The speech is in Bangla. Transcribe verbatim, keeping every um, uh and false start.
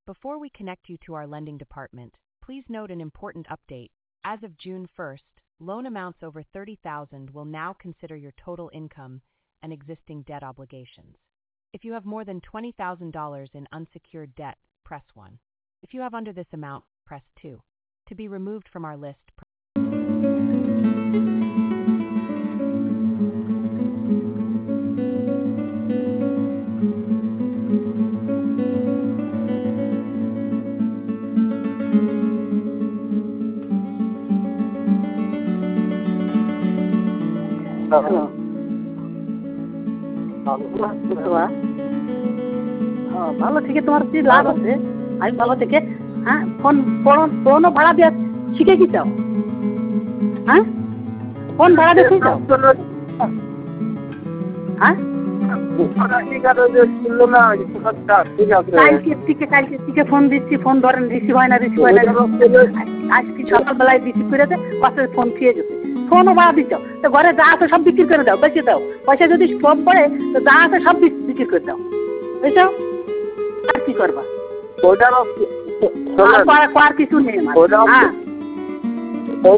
Before we connect you to our lending department, please note an important update. As of June first, loan amounts over thirty thousand dollars will now consider your total income and existing debt obligations. If you have more than twenty thousand dollars in unsecured debt, press one. If you have under this amount, press two. To be removed from our list, press hello. হ্যাঁ, ভালো থেকে তোমার কি লাভ আছে? আমি ভালো থেকে হ্যাঁ ফোন পুরোনো ভাড়া দিয়ে শিখে কি চাও? হ্যাঁ ফোন ভাড়া দিয়ে শিখে চাও? হ্যাঁ কালকে থেকে কালকে থেকে ফোন দিচ্ছি, ফোন ধরেন, রিসিভ হয় না রিসিভ হয় না আজকে সকালবেলায় রিসিভ করে দেয়, পাশে ফোন খেয়ে গেছে। ফোনও ভাড়া দিচ্ছ তো ঘরে যা আছে সব বিক্রি করে দাও, বেঁচে দাও। পয়সা যদি কম পড়ে তো যা আছে সব বিক্রি করে দাও, বুঝছো? আর কি করবা? আর কিছু নেই। হ্যাঁ